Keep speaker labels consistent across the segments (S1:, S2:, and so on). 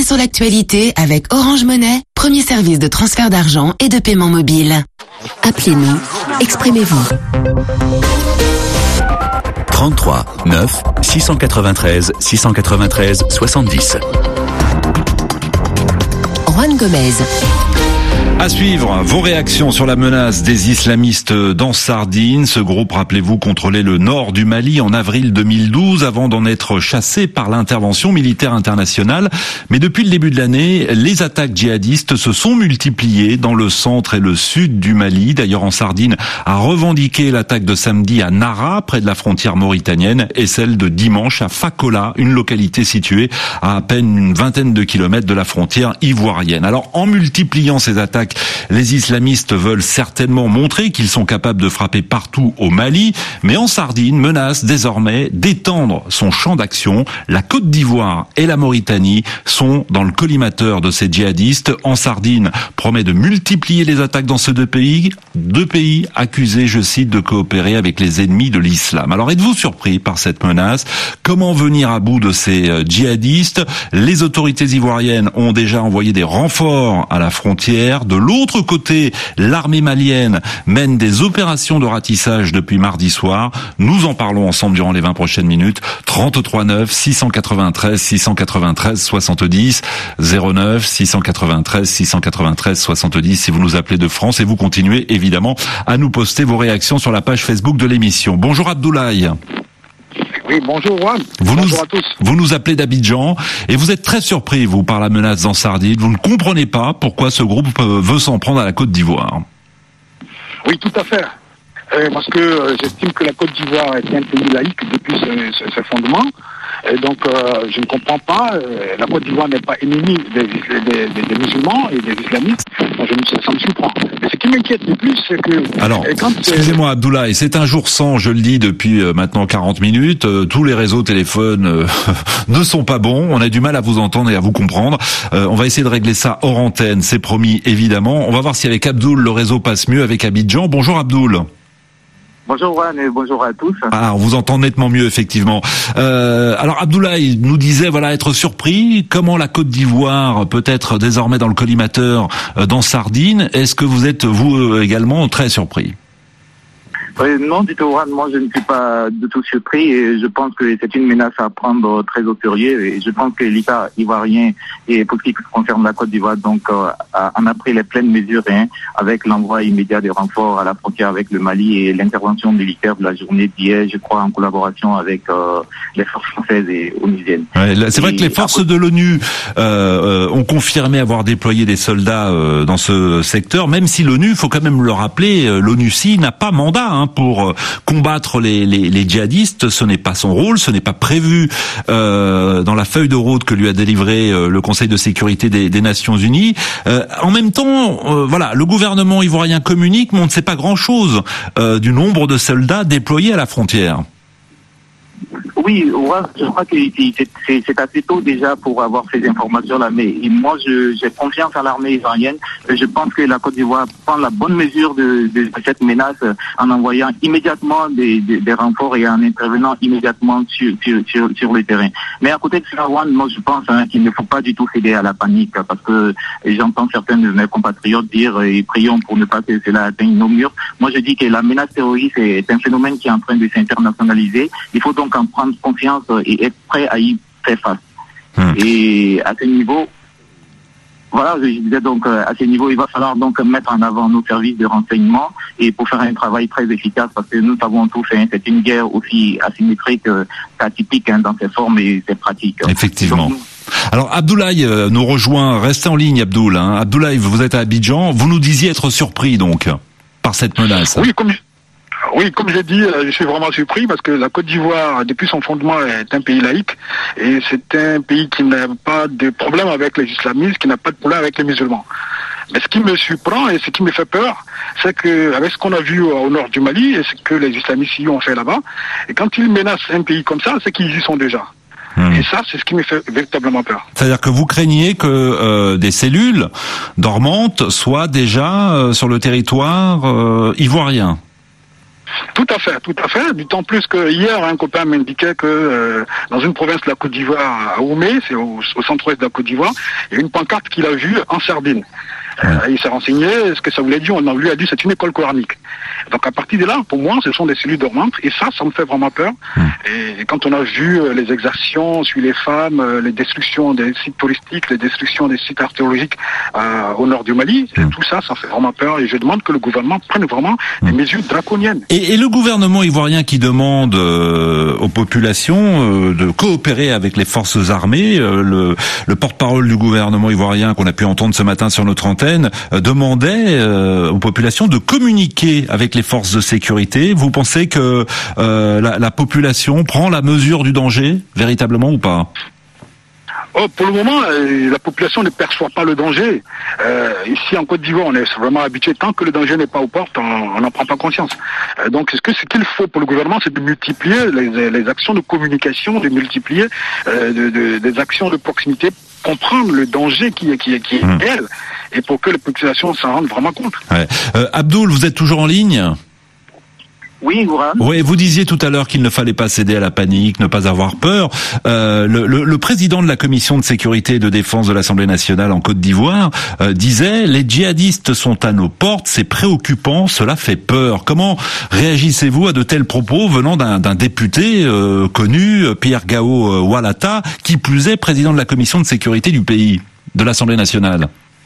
S1: journal sur l'actualité avec Orange Money, premier service de transfert d'argent et de paiement mobile. Appelez-nous, exprimez-vous.
S2: 33 9 693 693 70.
S1: Juan Gomez.
S3: À suivre, vos réactions sur la menace des islamistes dans Sardine. Ce groupe, rappelez-vous, contrôlait le nord du Mali en avril 2012 avant d'en être chassé par l'intervention militaire internationale. Mais depuis le début de l'année, les attaques djihadistes se sont multipliées dans le centre et le sud du Mali. D'ailleurs, en Sardine, a revendiqué l'attaque de samedi à Nara, près de la frontière mauritanienne, et celle de dimanche à Fakola, une localité située à peine une vingtaine de kilomètres de la frontière ivoirienne. Alors, en multipliant ces attaques, les islamistes veulent certainement montrer qu'ils sont capables de frapper partout au Mali, mais en Sardine menace désormais d'étendre son champ d'action. La Côte d'Ivoire et la Mauritanie sont dans le collimateur de ces djihadistes. En Sardine promet de multiplier les attaques dans ces deux pays accusés, je cite, de coopérer avec les ennemis de l'islam. Alors êtes-vous surpris par cette menace? Comment venir à bout de ces djihadistes? Les autorités ivoiriennes ont déjà envoyé des renforts à la frontière. De l'autre côté, l'armée malienne mène des opérations de ratissage depuis mardi soir. Nous en parlons ensemble durant les 20 prochaines minutes. 33 9 693 693 70 09 693 693 70 si vous nous appelez de France, et vous continuez évidemment à nous poster vos réactions sur la page Facebook de l'émission. Bonjour Abdoulaye.
S4: Oui, bonjour Juan. Bonjour à tous.
S3: Vous nous appelez d'Abidjan et vous êtes très surpris, vous, par la menace dans Sardine. Vous ne comprenez pas pourquoi ce groupe veut s'en prendre à la Côte d'Ivoire.
S4: Oui, tout à fait. Parce que j'estime que la Côte d'Ivoire est un pays laïque depuis ses fondements. Et donc, je ne comprends pas. La Côte d'Ivoire n'est pas ennemie des musulmans et des islamistes. Donc, ça me surprend. Mais ce qui m'inquiète le plus, c'est que...
S3: Alors, excusez-moi Abdoulaye, c'est un jour sans, je le dis depuis maintenant 40 minutes. Tous les réseaux téléphones ne sont pas bons. On a du mal à vous entendre et à vous comprendre. On va essayer de régler ça hors antenne, c'est promis, évidemment. On va voir si avec Abdoul, le réseau passe mieux avec Abidjan. Bonjour Abdoul.
S5: Bonjour Juan et bonjour à tous.
S3: Ah, on vous entend nettement mieux, effectivement. Alors Abdoulaye nous disait, voilà, être surpris. Comment la Côte d'Ivoire peut être désormais dans le collimateur dans Sardine? Est-ce que vous êtes, vous également, très surpris?
S5: Non, du tout, Juan, moi je ne suis pas du tout surpris et je pense que c'est une menace à prendre très au sérieux et je pense que l'État ivoirien, et pour ce qui concerne la Côte d'Ivoire, donc en a pris les pleines mesures avec l'envoi immédiat des renforts à la frontière avec le Mali et l'intervention militaire de la journée d'hier, je crois, en collaboration avec les forces françaises et onusiennes.
S3: Ouais, c'est vrai que les forces de l'ONU ont confirmé avoir déployé des soldats dans ce secteur, même si l'ONU, il faut quand même le rappeler, l'ONUCI n'a pas mandat pour combattre les djihadistes. Ce n'est pas son rôle, ce n'est pas prévu dans la feuille de route que lui a délivré le Conseil de sécurité des Nations Unies. En même temps, voilà, le gouvernement ivoirien communique, mais on ne sait pas grand-chose du nombre de soldats déployés à la frontière.
S5: Oui, je crois que c'est assez tôt déjà pour avoir ces informations-là, mais moi j'ai confiance à l'armée ivoirienne. Je pense que la Côte d'Ivoire prend la bonne mesure de cette menace en envoyant immédiatement des renforts et en intervenant immédiatement sur le terrain. Mais à côté de cela, moi je pense qu'il ne faut pas du tout céder à la panique, parce que j'entends certains de mes compatriotes dire et prions pour ne pas que cela atteigne nos murs. Moi je dis que la menace terroriste est un phénomène qui est en train de s'internationaliser. Il faut donc en prendre confiance et être prêt à y faire face. Et à ce niveau, voilà, je disais donc à ce niveau, il va falloir donc mettre en avant nos services de renseignement et pour faire un travail très efficace, parce que nous savons tous, c'est une guerre aussi asymétrique qu'atypique dans ses formes et ses pratiques.
S3: Effectivement. Donc, alors Abdoulaye nous rejoint, restez en ligne Abdoul. Abdoulaye, vous êtes à Abidjan, vous nous disiez être surpris donc par cette menace.
S4: Oui, comme j'ai dit, je suis vraiment surpris parce que la Côte d'Ivoire, depuis son fondement, est un pays laïque et c'est un pays qui n'a pas de problème avec les islamistes, qui n'a pas de problème avec les musulmans. Mais ce qui me surprend et ce qui me fait peur, c'est que avec ce qu'on a vu au nord du Mali et ce que les islamistes y ont fait là-bas, et quand ils menacent un pays comme ça, c'est qu'ils y sont déjà. Et ça, c'est ce qui me fait véritablement peur.
S3: C'est-à-dire que vous craignez que des cellules dormantes soient déjà sur le territoire ivoirien?
S4: Tout à fait. D'autant plus que hier, un copain m'indiquait que dans une province de la Côte d'Ivoire, à Oumé, c'est au centre-ouest de la Côte d'Ivoire, il y a une pancarte qu'il a vue en sardine. Il s'est renseigné, ce que ça voulait dire, on lui a dit c'est une école coranique. Donc à partir de là, pour moi, ce sont des cellules dormantes, et ça me fait vraiment peur. Et quand on a vu les exactions sur les femmes, les destructions des sites touristiques, les destructions des sites archéologiques au nord du Mali, tout ça fait vraiment peur, et je demande que le gouvernement prenne vraiment des mesures draconiennes.
S3: Et le gouvernement ivoirien qui demande aux populations de coopérer avec les forces armées, le porte-parole du gouvernement ivoirien qu'on a pu entendre ce matin sur notre antenne, demandait aux populations de communiquer avec les forces de sécurité. Vous pensez que la population prend la mesure du danger, véritablement, ou pas ?
S4: Pour le moment, la population ne perçoit pas le danger. Ici, en Côte d'Ivoire, on est vraiment habitué. Tant que le danger n'est pas aux portes, on n'en prend pas conscience. Donc, ce qu'il faut pour le gouvernement, c'est de multiplier les actions de communication, de multiplier des actions de proximité, comprendre le danger qui est réel, et pour que les populations s'en rendent vraiment compte.
S3: Ouais. Abdoul, vous êtes toujours en ligne ?
S5: Oui, Gourane.
S3: Oui, vous disiez tout à l'heure qu'il ne fallait pas céder à la panique, ne pas avoir peur. Le président de la commission de sécurité et de défense de l'Assemblée nationale en Côte d'Ivoire disait « Les djihadistes sont à nos portes, c'est préoccupant, cela fait peur ». Comment réagissez-vous à de tels propos venant d'un député connu, Pierre Gao Walata, qui plus est président de la commission de sécurité du pays, de l'Assemblée nationale ?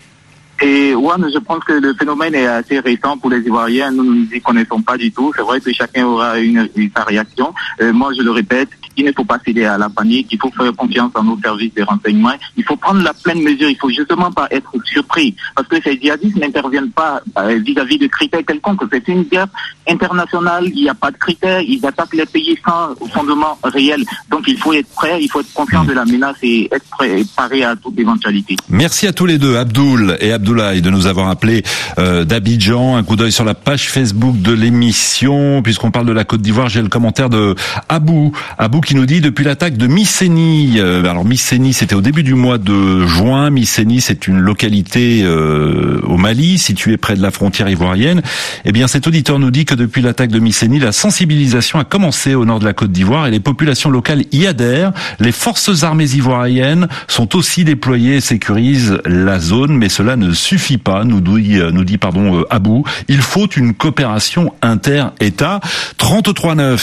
S5: Et je pense que le phénomène est assez récent pour les Ivoiriens. Nous ne nous y connaissons pas du tout. C'est vrai que chacun aura sa réaction. Moi, je le répète, il ne faut pas céder à la panique. Il faut faire confiance en nos services de renseignement. Il faut prendre la pleine mesure. Il faut justement pas être surpris. Parce que ces djihadistes n'interviennent pas vis-à-vis de critères quelconques. C'est une guerre internationale. Il n'y a pas de critères. Ils attaquent les pays sans fondement réel. Donc, il faut être prêt. Il faut être conscient de la menace et être prêt et paré à toute éventualité.
S3: Merci à tous les deux, Abdoul et Abdoulaye, de nous avoir appelés d'Abidjan. Un coup d'œil sur la page Facebook de l'émission. Puisqu'on parle de la Côte d'Ivoire, j'ai le commentaire de Abou qui nous dit: depuis l'attaque de Misséni, alors Misséni c'était au début du mois de juin. Misséni, c'est une localité au Mali, située près de la frontière ivoirienne. Eh bien, cet auditeur nous dit que depuis l'attaque de Misséni, la sensibilisation a commencé au nord de la Côte d'Ivoire et les populations locales y adhèrent. Les forces armées ivoiriennes sont aussi déployées et sécurisent la zone, mais cela ne suffit pas, nous dit Abou. Il faut une coopération inter-État. 33 9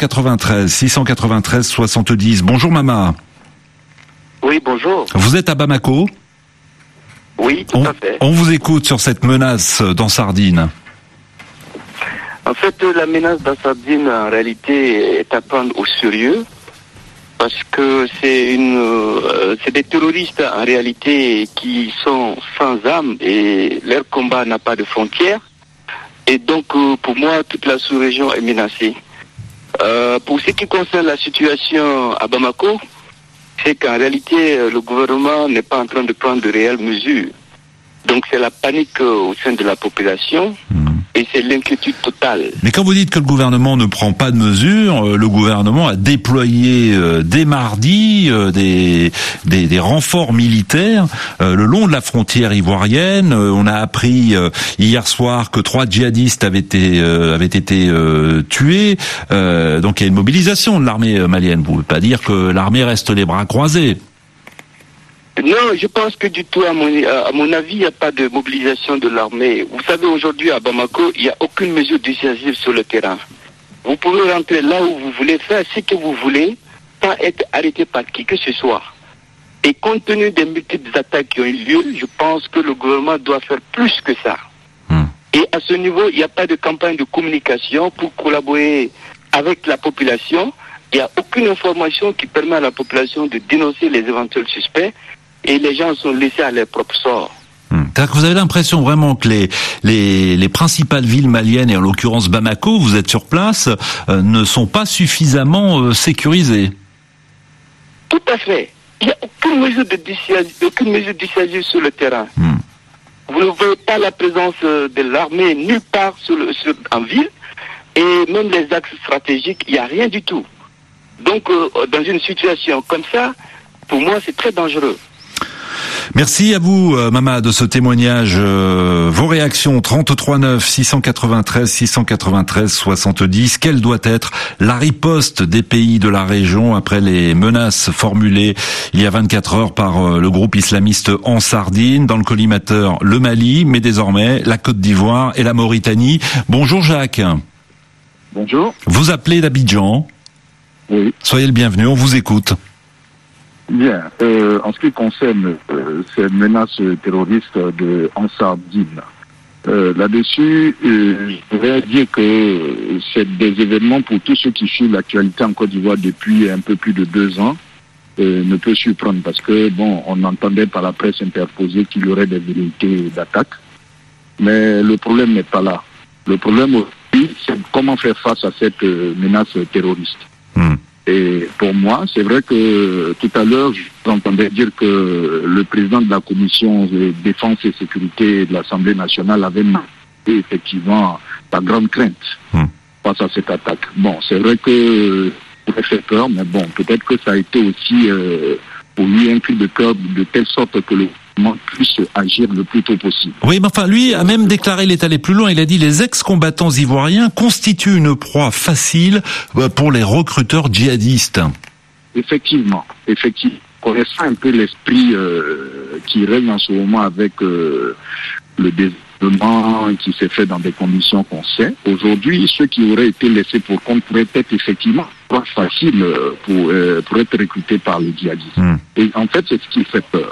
S3: 693 70. Bonjour Mama.
S6: Oui, bonjour.
S3: Vous êtes à Bamako ?
S6: Oui, tout à fait.
S3: On vous écoute sur cette menace dans Sardine.
S6: En fait, la menace dans Sardine, en réalité, est à prendre au sérieux. Parce que c'est des terroristes en réalité qui sont sans âme et leur combat n'a pas de frontières. Et donc pour moi, toute la sous-région est menacée. Pour ce qui concerne la situation à Bamako, c'est qu'en réalité le gouvernement n'est pas en train de prendre de réelles mesures. Donc c'est la panique au sein de la population. Et c'est l'inquiétude totale.
S3: Mais quand vous dites que le gouvernement ne prend pas de mesures, le gouvernement a déployé dès mardi des renforts militaires le long de la frontière ivoirienne. On a appris hier soir que 3 djihadistes avaient été tués. Donc il y a une mobilisation de l'armée malienne. Vous ne pouvez pas dire que l'armée reste les bras croisés.
S6: Non, je pense que du tout, à mon avis, il n'y a pas de mobilisation de l'armée. Vous savez, aujourd'hui, à Bamako, il n'y a aucune mesure dissuasive sur le terrain. Vous pouvez rentrer là où vous voulez, faire ce que vous voulez, sans être arrêté par qui que ce soit. Et compte tenu des multiples attaques qui ont eu lieu, je pense que le gouvernement doit faire plus que ça. Et à ce niveau, il n'y a pas de campagne de communication pour collaborer avec la population. Il n'y a aucune information qui permet à la population de dénoncer les éventuels suspects. Et les gens sont laissés à leur propre sort.
S3: C'est-à-dire que vous avez l'impression vraiment que les principales villes maliennes, et en l'occurrence Bamako, vous êtes sur place, ne sont pas suffisamment sécurisées.
S6: Tout à fait. Il n'y a aucune mesure dissuasive sur le terrain. Vous ne voyez pas la présence de l'armée nulle part en ville. Et même les axes stratégiques, il n'y a rien du tout. Donc, dans une situation comme ça, pour moi, c'est très dangereux.
S3: Merci à vous, Mama, de ce témoignage. Vos réactions, 33 9 693 693 70. Quelle doit être la riposte des pays de la région après les menaces formulées il y a 24 heures par le groupe islamiste en Sardine, dans le collimateur le Mali, mais désormais la Côte d'Ivoire et la Mauritanie. Bonjour Jacques.
S4: Bonjour.
S3: Vous appelez d'Abidjan.
S4: Oui.
S3: Soyez le bienvenu, on vous écoute.
S4: Bien. En ce qui concerne ces menaces terroristes en Sardine, là-dessus, je voudrais dire que c'est des événements pour tous ceux qui suivent l'actualité en Côte d'Ivoire depuis un peu plus de 2 ans. Ne peut surprendre parce que, on entendait par la presse interposée qu'il y aurait des velléités d'attaque. Mais le problème n'est pas là. Le problème aussi, c'est comment faire face à cette menace terroriste. Et pour moi, c'est vrai que tout à l'heure, j'entendais dire que le président de la commission de défense et sécurité de l'Assemblée nationale avait marqué effectivement la grande crainte face à cette attaque. C'est vrai que ça aurait fait peur, mais peut-être que ça a été aussi pour lui un cri de cœur de telle sorte que le gouvernement puisse agir le plus tôt possible.
S3: Oui, mais enfin, lui a même déclaré, il est allé plus loin, il a dit les ex-combattants ivoiriens constituent une proie facile pour les recruteurs djihadistes.
S4: Effectivement. Connaissant un peu l'esprit qui règne en ce moment avec le désarmement qui s'est fait dans des conditions qu'on sait, aujourd'hui, ceux qui auraient été laissés pour compte pourraient être effectivement proie facile pour être recrutés par les djihadistes. Et en fait, c'est ce qui fait peur.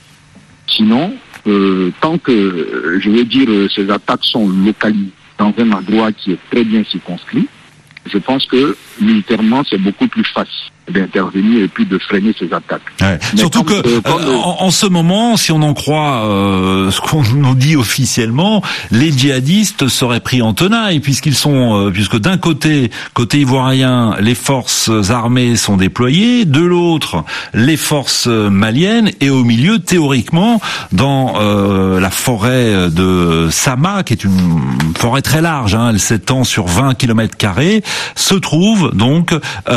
S4: Sinon, tant que, ces attaques sont localisées dans un endroit qui est très bien circonscrit, je pense que militairement, c'est beaucoup plus facile d'intervenir et puis de freiner ces attaques.
S3: Ouais. Surtout en ce moment, si on en croit ce qu'on nous dit officiellement, les djihadistes seraient pris en tenaille puisque d'un côté ivoirien, les forces armées sont déployées, de l'autre, les forces maliennes, et au milieu, théoriquement, dans la forêt de Sama, qui est une forêt très large, elle s'étend sur 20 km², se trouve donc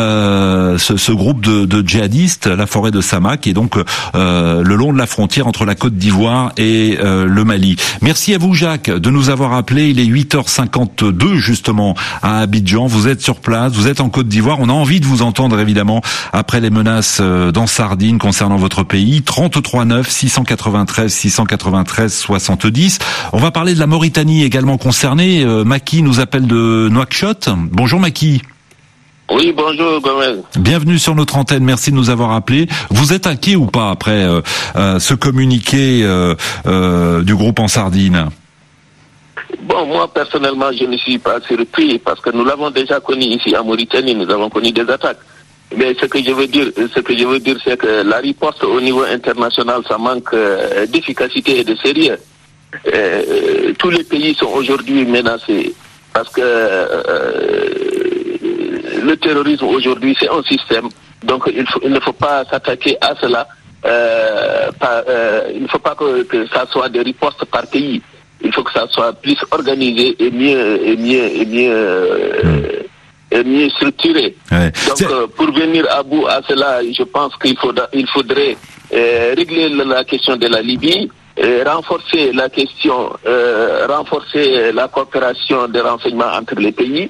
S3: ce groupe de djihadistes, la forêt de Sama, qui est donc le long de la frontière entre la Côte d'Ivoire et le Mali. Merci à vous Jacques de nous avoir appelé. Il est 8h52 justement à Abidjan. Vous êtes sur place, vous êtes en Côte d'Ivoire. On a envie de vous entendre évidemment après les menaces dans Sardine concernant votre pays. 33 9 693 693 70. On va parler de la Mauritanie également concernée. Maki nous appelle de Nouakchott. Bonjour Maki.
S6: Oui, bonjour Gomez.
S3: Bienvenue sur notre antenne, merci de nous avoir appelés. Vous êtes inquiet ou pas après ce communiqué du groupe en Sardine?
S6: Moi personnellement, je ne suis pas surpris parce que nous l'avons déjà connu ici en Mauritanie, nous avons connu des attaques. Mais ce que je veux dire, c'est que la riposte au niveau international, ça manque d'efficacité et de sérieux. Tous les pays sont aujourd'hui menacés parce que le terrorisme aujourd'hui c'est un système, donc il ne faut pas s'attaquer à cela. Il ne faut pas que ça soit des ripostes par pays. Il faut que ça soit plus organisé et mieux structuré. Ouais. Donc pour venir à bout à cela, je pense qu'il faudrait régler la question de la Libye, renforcer la coopération des renseignements entre les pays.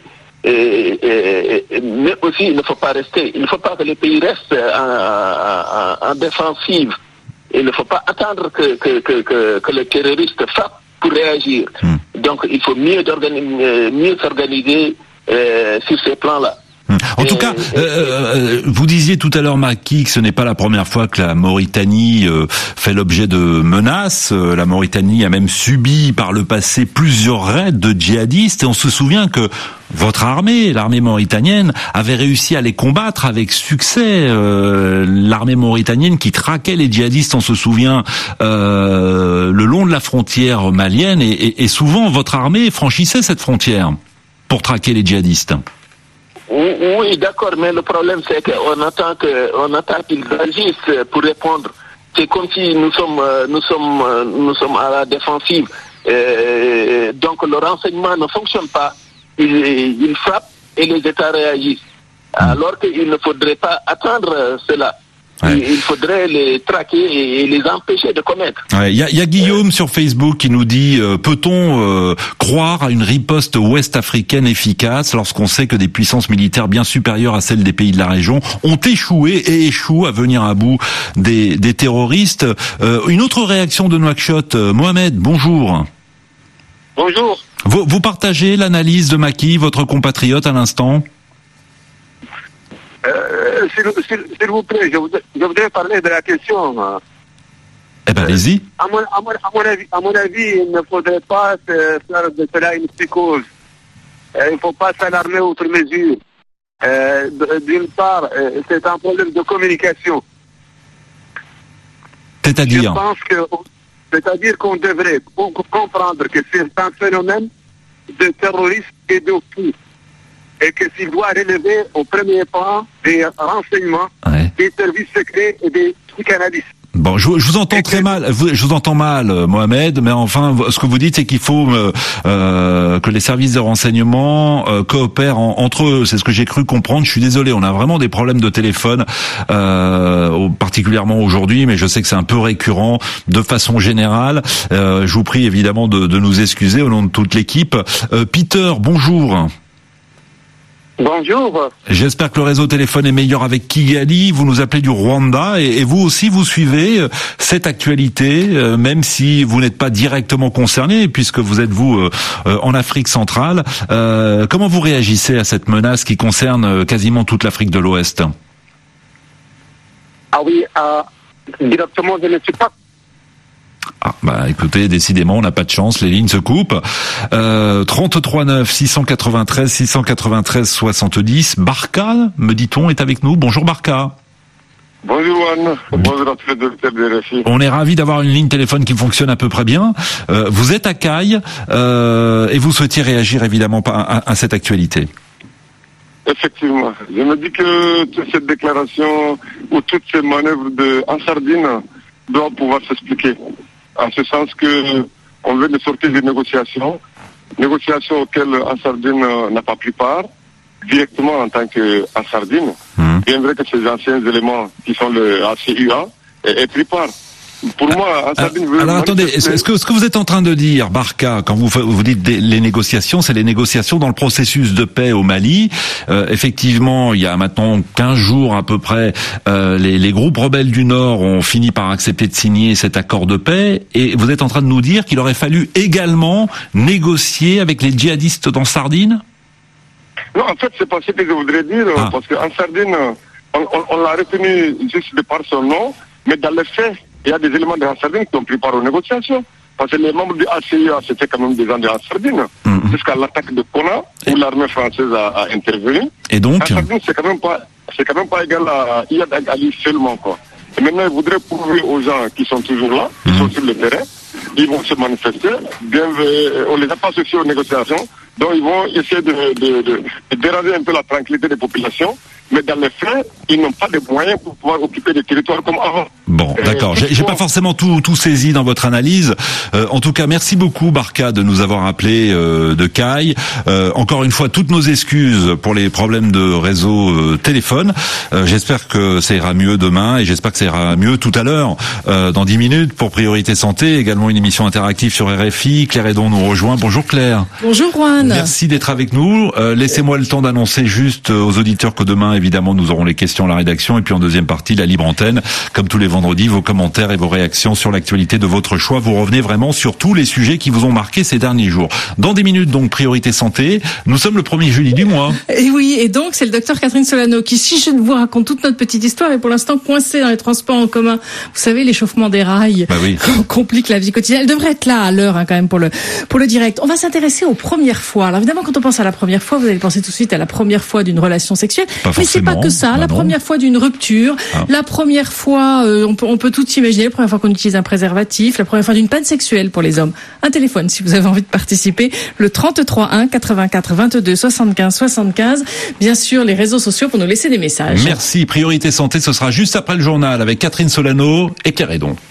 S6: Mais aussi il ne faut pas que les pays restent en défensive. Il ne faut pas attendre que les terroristes frappent pour réagir. Donc il faut mieux s'organiser sur ces plans-là.
S3: En tout cas, vous disiez tout à l'heure, Maki, que ce n'est pas la première fois que la Mauritanie fait l'objet de menaces. La Mauritanie a même subi par le passé plusieurs raids de djihadistes, et on se souvient que votre armée, l'armée mauritanienne, avait réussi à les combattre avec succès. L'armée mauritanienne qui traquait les djihadistes, on se souvient, le long de la frontière malienne, et souvent votre armée franchissait cette frontière pour traquer les djihadistes.
S6: Oui, d'accord, mais le problème c'est qu'on attend qu'ils agissent pour répondre. C'est comme si nous sommes à la défensive. Donc le renseignement ne fonctionne pas. Il frappe et les États réagissent. Alors qu'il ne faudrait pas attendre cela.
S3: Ouais.
S7: Il faudrait les traquer et les empêcher de commettre.
S3: Ouais, y a Guillaume sur Facebook qui nous dit peut-on croire à une riposte ouest-africaine efficace lorsqu'on sait que des puissances militaires bien supérieures à celles des pays de la région ont échoué et échouent à venir à bout des terroristes. Une autre réaction de Nouakchott, Mohamed, bonjour.
S6: Bonjour.
S3: Vous partagez l'analyse de Macky, votre compatriote à l'instant?
S6: S'il vous plaît, je voudrais parler de la question.
S3: Eh ben, allez-y.
S6: À mon avis, il ne faudrait pas faire de cela une psychose. Il ne faut pas s'alarmer outre mesure. D'une part, c'est un problème de communication.
S3: C'est-à-dire?
S6: Je pense c'est-à-dire qu'on devrait comprendre que c'est un phénomène de terrorisme et de coup. Et que s'il doit relever au premier plan des renseignements, des services secrets et des psychanalystes.
S3: Bon, je vous entends très mal. Je vous entends mal, Mohamed. Mais enfin, ce que vous dites, c'est qu'il faut que les services de renseignement coopèrent entre eux. C'est ce que j'ai cru comprendre. Je suis désolé, on a vraiment des problèmes de téléphone, particulièrement aujourd'hui, mais je sais que c'est un peu récurrent de façon générale. Je vous prie évidemment de nous excuser au nom de toute l'équipe. Peter, bonjour.
S6: Bonjour.
S3: J'espère que le réseau téléphone est meilleur avec Kigali. Vous nous appelez du Rwanda et vous aussi vous suivez cette actualité, même si vous n'êtes pas directement concerné puisque vous êtes en Afrique centrale. Comment vous réagissez à cette menace qui concerne quasiment toute l'Afrique de l'Ouest?
S6: Ah oui, directement je ne suis pas.
S3: Ah, bah écoutez, décidément, on n'a pas de chance, les lignes se coupent. 33 9 693 693 70. Barca, me dit-on, est avec nous. Bonjour Barca.
S8: Bonjour Juan. Bonjour à tous les docteurs de RFI.
S3: On est ravis d'avoir une ligne téléphone qui fonctionne à peu près bien. Vous êtes à Caille et vous souhaitiez réagir évidemment à cette actualité.
S8: Effectivement. Je me dis que toute cette déclaration ou toutes ces manœuvres en sardine doivent pouvoir s'expliquer. En ce sens que on veut de sortir des négociations auxquelles Ansardine n'a pas pris part, directement en tant qu'Ansardine. Bien vrai que ces anciens éléments qui sont le ACUA aient pris part. Pour moi, Ansardine veut...
S3: Alors attendez, ce que vous êtes en train de dire, Barca, quand vous dites les négociations, c'est les négociations dans le processus de paix au Mali. Effectivement, il y a maintenant 15 jours à peu près, les groupes rebelles du Nord ont fini par accepter de signer cet accord de paix, et vous êtes en train de nous dire qu'il aurait fallu également négocier avec les djihadistes dans Sardine?
S8: Non, en fait, c'est pas ce que je voudrais dire, parce qu'en Sardine, on l'a retenu juste de par son nom, mais dans les faits, il y a des éléments de Ansardine qui ont pris part aux négociations. Parce que les membres du ACIA, c'était quand même des gens de Ansardine. Jusqu'à l'attaque de Kona, où l'armée française a intervenu.
S3: Et donc
S8: Ansardine, c'est quand même pas égal à Iyad Ali seulement, quoi. Et maintenant, ils voudraient prouver aux gens qui sont toujours là, qui sont sur le terrain, ils vont se manifester, on les a pas associés aux négociations, donc ils vont essayer de déranger un peu la tranquillité des populations. Mais dans les faits, ils n'ont pas de moyens pour pouvoir occuper des territoires comme avant.
S3: Bon, d'accord. J'ai pas forcément tout saisi dans votre analyse. En tout cas, merci beaucoup, Barca, de nous avoir appelé de Caille. Encore une fois, toutes nos excuses pour les problèmes de réseau téléphone. J'espère que ça ira mieux demain et j'espère que ça ira mieux tout à l'heure, dans 10 minutes, pour Priorité Santé. Également une émission interactive sur RFI. Claire Edon nous rejoint. Bonjour Claire.
S9: Bonjour Juan.
S3: Merci d'être avec nous. Laissez-moi le temps d'annoncer juste aux auditeurs que demain, évidemment, nous aurons les questions à la rédaction et puis en deuxième partie, la libre antenne. Comme tous les vendredis, vos commentaires et vos réactions sur l'actualité de votre choix. Vous revenez vraiment sur tous les sujets qui vous ont marqué ces derniers jours. Dans 10 minutes, donc, Priorité Santé. Nous sommes le 1er jeudi du mois.
S9: Et oui, et donc, c'est le docteur Catherine Solano qui, si je vous raconte toute notre petite histoire, est pour l'instant coincée dans les transports en commun. Vous savez, l'échauffement des rails complique la vie quotidienne. Elle devrait être là à l'heure, quand même, pour le direct. On va s'intéresser aux premières fois. Alors, évidemment, quand on pense à la première fois, vous allez penser tout de suite à la première fois d'une relation sexuelle. Mais c'est pas que ça. La première fois d'une rupture, la première fois, on peut tout imaginer, la première fois qu'on utilise un préservatif, la première fois d'une panne sexuelle pour les hommes. Un téléphone, si vous avez envie de participer, le 33 1 84 22 75 75. Bien sûr, les réseaux sociaux pour nous laisser des messages.
S3: Merci. Priorité Santé, ce sera juste après le journal avec Catherine Solano et Claire Edon.